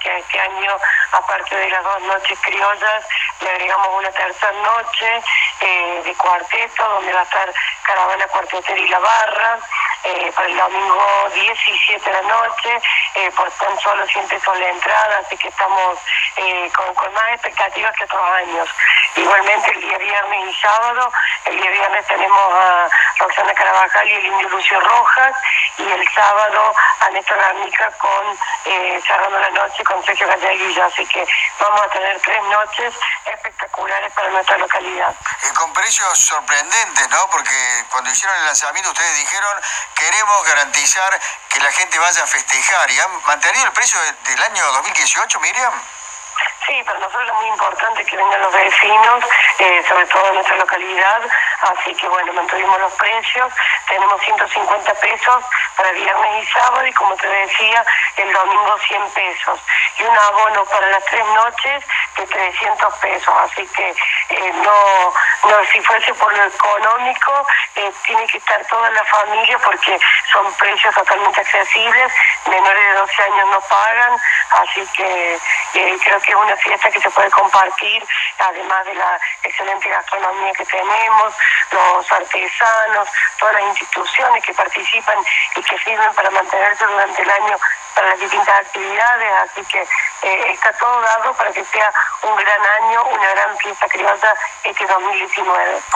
que este año, aparte de las 2 noches criollas, le agregamos una tercera noche de cuarteto, donde va a estar Caravana Cuartetera y La Barra, para el domingo 17 de la noche, por tan solo 100 pesos la entrada, así que estamos con más expectativas que otros años. Igualmente el día viernes y sábado, el día viernes tenemos a Roxana Carabajal y el Indio Lucio Rojas, y el sábado a Néstor Garnica cerrando la noche con Sergio Galleguillo, así que vamos a tener 3 noches espectaculares para nuestra localidad. Con precios sorprendentes, ¿no? Porque cuando hicieron el lanzamiento ustedes dijeron queremos garantizar que la gente vaya a festejar, y han mantenido el precio del año 2018, Miriam. Sí, para nosotros es muy importante que vengan los vecinos, sobre todo en nuestra localidad, así que bueno, mantuvimos los precios, tenemos 150 pesos para viernes y sábado, y como te decía, el domingo 100 pesos, y un abono para las 3 noches de 300 pesos, así que no, si fuese por lo económico, tiene que estar toda la familia, porque son precios totalmente accesibles, menores de 12 años no pagan, así que creo que es una fiesta que se puede compartir, además de la excelente gastronomía que tenemos, los artesanos, todas las instituciones que participan y que sirven para mantenerse durante el año para las distintas actividades, así que está todo dado para que sea un gran año, una gran fiesta criolla este 2019.